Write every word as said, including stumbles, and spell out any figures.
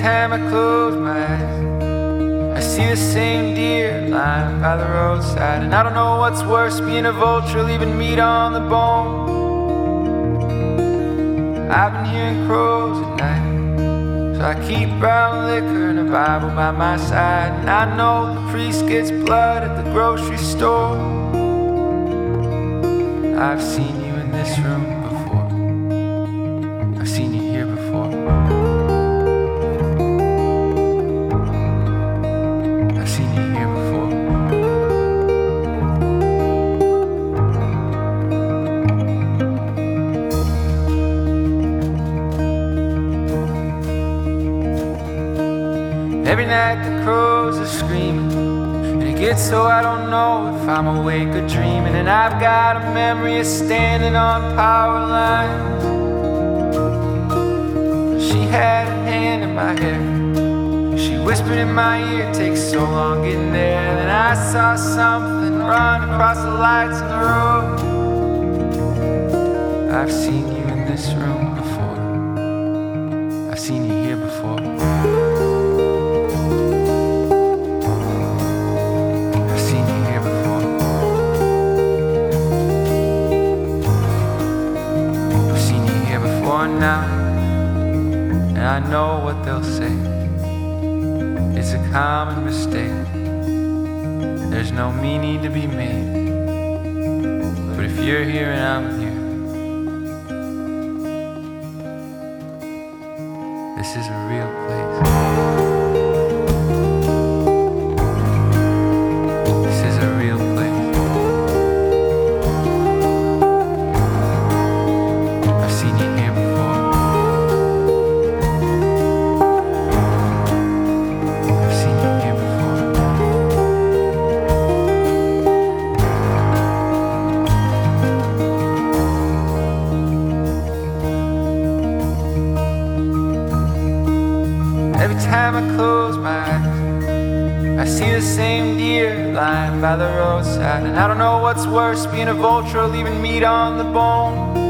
time I close my eyes, I see the same deer lying by the roadside. And I don't know what's worse, being a vulture, leaving meat on the bone. I've been hearing crows at night, so I keep brown liquor and a Bible by my side. And I know the priest gets blood at the grocery store. I've seen you in this room before, I've seen you here before, I've seen you here before. Every night the crows are screaming, and it gets so I don't know if I'm awake or dreaming. And I've got a memory of standing on power lines. She had a hand in my hair, she whispered in my ear, it takes so long getting there. And then I saw something run across the lights on the road. I've seen you in this room before, I've seen you here before. Now, and I know what they'll say. It's a common mistake, there's no meaning to be made. But if you're here and I'm here, this is a real place. This is a real place. I've seen you here before. Every time I close my eyes, I see the same deer lying by the roadside. And I don't know what's worse, being a vulture or leaving meat on the bone.